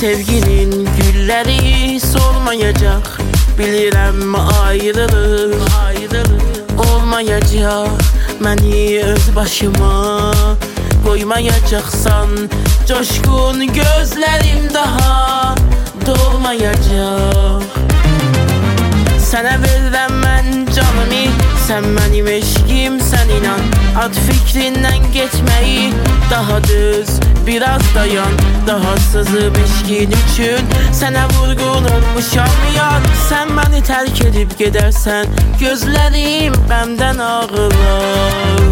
Sevginin gülleri solmayacak, bilirəm ayrılıq olmayacaq. Məni öz başıma koymayacaksan, coşkun gözlerim daha dolmayacak. Sənə verirəm mən canımı, sən mənim eşqim, sən inan. Ad fikrindən geçmeyi daha düz, biraz dayan. Daha sızıb eşqin üçün sənə vurgun olmuşam yar. Sən məni tərk edib gedərsən, gözlərim qəmdən ağlar.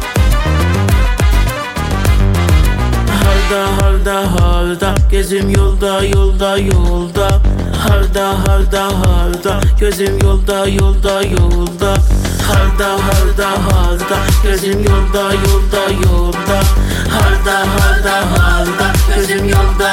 Harda, gözüm yolda, Harda, gözüm yolda, Harda, gözüm yolda, Harda, gözüm yolda.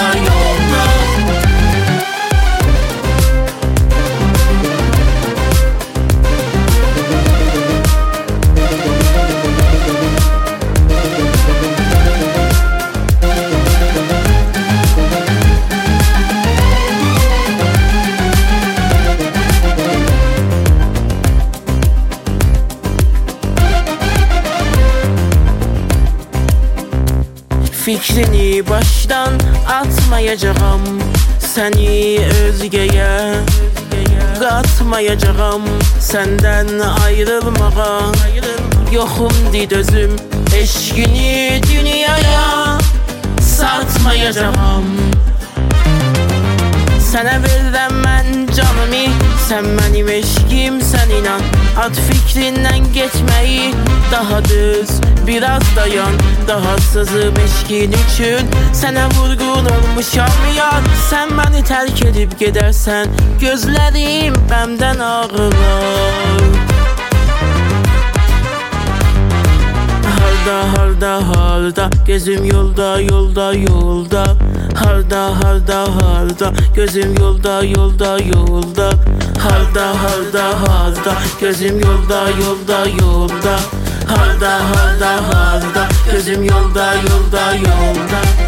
Fikrini baştan atmayacağım, seni özgeye katmayacağım. Senden ayrılmağa yoxumdi dözüm, eşkini dünyaya satmayacağım. Sənə verirəm mən canımı, sən mənim eşqim, sən inan. Ad fikrindən geçmeyi daha düz, biraz dayan. Daha sızıb eşqin üçün sənə vurgun olmuşam yar. Sən məni tərk edib gedərsən, gözlərim qəmdən ağlar. Harda, gözüm yolda, Harda, gözüm yolda, Harda, gözüm yolda, Harda, gözüm yolda.